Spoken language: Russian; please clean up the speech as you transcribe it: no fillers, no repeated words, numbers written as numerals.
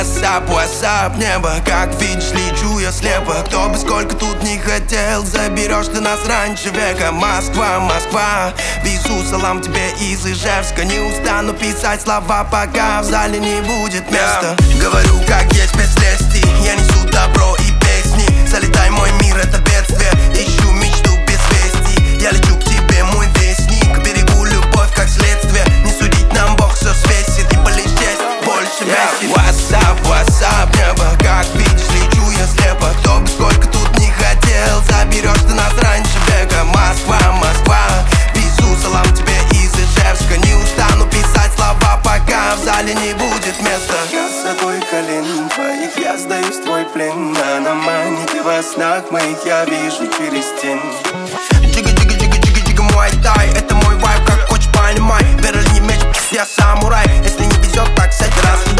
WhatsApp, WhatsApp, небо, как видишь, лечу я слепо. Кто бы сколько тут не хотел, заберешь ты нас раньше века. Москва, Москва, везу салам тебе из Ижевска. Не устану писать слова, пока в зале не будет места. Говорю, как есть без лести, я несу добро и песни. Залетай, мой мир, это бедствие, ищу мечту без вести. Я лечу к тебе, мой вестник, берегу любовь как следствие. Не судить нам Бог все свесит, и полететь больше весит. WhatsApp, WhatsApp, небо, как видишь, лечу я слепо. Кто бы сколько тут не хотел, заберешь ты нас раньше века. Москва, Москва, везу салам тебе из Ижевска. Не устану писать слова, пока в зале не будет места. Красотой колен твоих я сдаюсь в твой плен. Она манит, и во снах моих я вижу через тень. Джига-джига-джига-джига-джига, мой тай, это мой вайб, как хочешь понимай. Верни меч, я самурай, если не везет, так всякий раз.